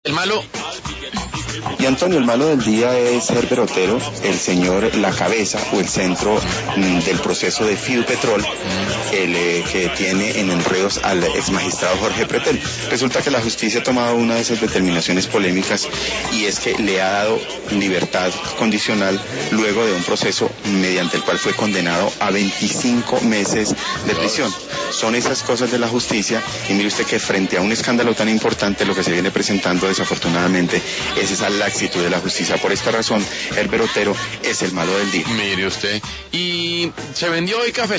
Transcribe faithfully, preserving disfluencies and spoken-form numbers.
El malo. Y Antonio, el malo del día es Herbert Otero, el señor, la cabeza o el centro mm, del proceso de Fidupetrol, el eh, que tiene en enredos al exmagistrado Jorge Pretel. Resulta que la justicia ha tomado una de esas determinaciones polémicas y es que le ha dado libertad condicional luego de un proceso mediante el cual fue condenado a veinticinco meses de prisión. Son esas cosas de la justicia y mire usted que frente a un escándalo tan importante lo que se viene presentando desafortunadamente es esa laxitud de la justicia. Por esta razón, Herbert Otero es el malo del día. Mire usted. Y se vendió hoy café.